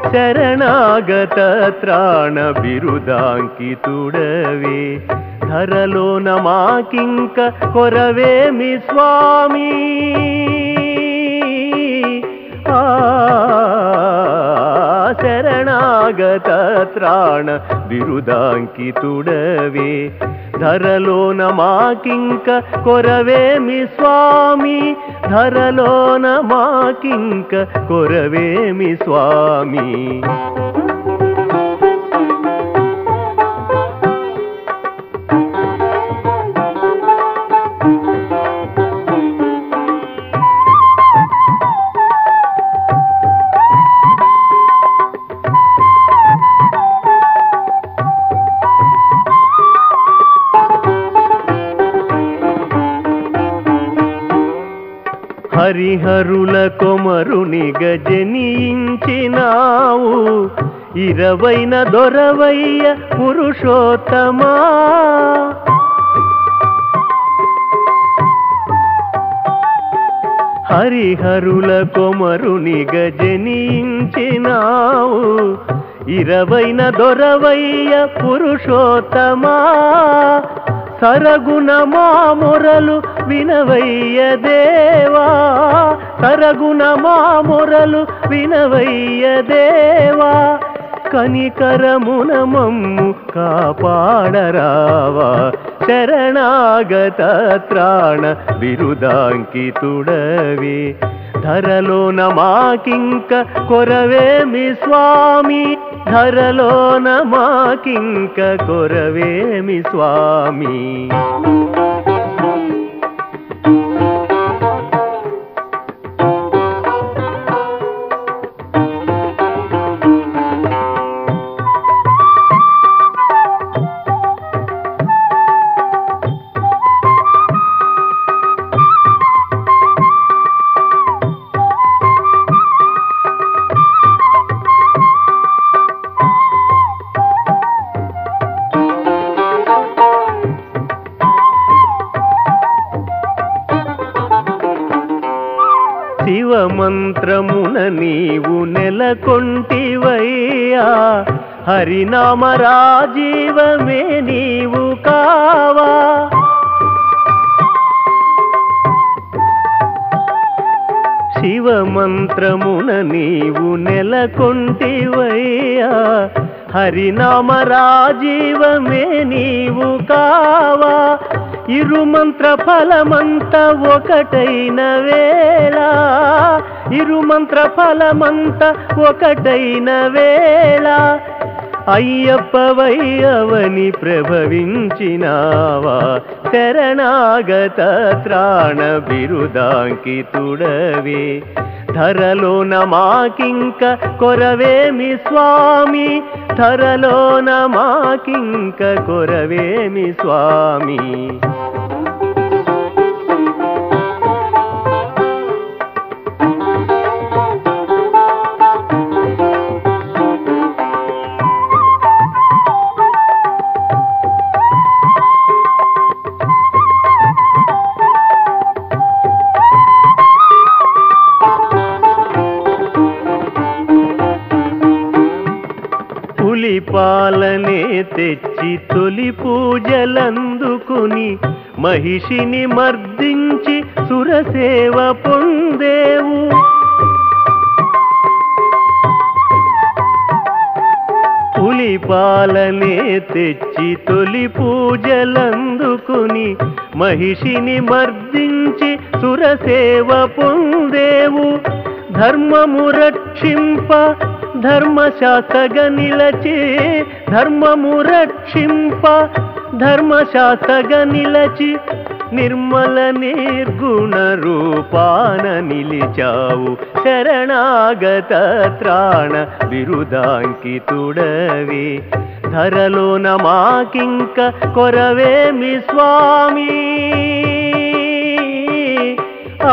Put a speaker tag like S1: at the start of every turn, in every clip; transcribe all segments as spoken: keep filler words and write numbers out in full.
S1: శరణాగత త్రాణ బిరుదాంకితుడవే ధరలోన మాకింక కొరవేమి స్వామి ఆ శరణాగత త్రాణ బిరుదాంకితుడవే ధరలోన మాకింక కొరవేమి స్వామి ధరలోన మాకింక కొరవేమి స్వామి హరిహరుల కొమరునిగ జనించినావు ఇరవైన దొరవయ్య పురుషోత్తమా హరిహరుల కొమరునిగ జనించినావు ఇరవైన దొరవయ్య పురుషోత్తమా సరగుణ మా మొరలు వినవయ్య దేవా సరగుణ మా మొరలు వినవయ్య దేవా కనికరమున మమ్ము కాపాడరావా శరణాగత త్రాణ బిరుదాంకితుడవే ధరలోన మాకింక కొరవేమి స్వామి ధరలోన మాకింక కొరవేమి స్వామి శివమంత్రమున నీవు నెలకొంటివయ్యా హరినామ రాజీవమే నీవు కావా శివమంత్రమున నీవు నెలకొంటివయ్యా హరినామ రాజీవమే నీవు కావా ఇరుమంత్ర ఫలమంత ఒకటైన వేళ ఇరుమంత్ర ఫలమంత ఒకటైన వేళ అయ్యప్పవయ్యవని ప్రభవించినావా శరణాగత త్రాణ బిరుదాంకితుడవే ధరలోన మాకింక కొరవేమి స్వామి ధరలోన మాకింక కొరవేమి స్వామి పాలనే తెచ్చి తొలి పూజలందుకుని మహిషిని మర్దించి సురసేవ పొందేవు పులి పాలనే తెచ్చి తొలి పూజలందుకుని మహిషిని మర్దించి సురసేవ పొందేవు ధర్మము రక్షింప ధర్మశాస్త్రగ నిలచి ధర్మము రక్షింప ధర్మశాస్త్రగ నిలచి నిర్మల నిర్గుణ రూపాన నిలిచావు శరణాగత త్రాణ బిరుదాంకితుడవే ధరలోన మాకింక కొరవేమి స్వామి ఆ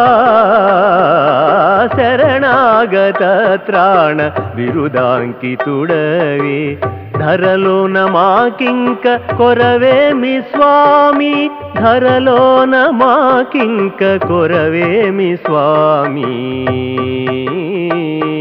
S1: శరణాగత త్రాణ బిరుదాంకితుడవే ధరలోన మాకింక కొరవేమి స్వామి ధరలోన మాకింక కొరవేమి స్వామి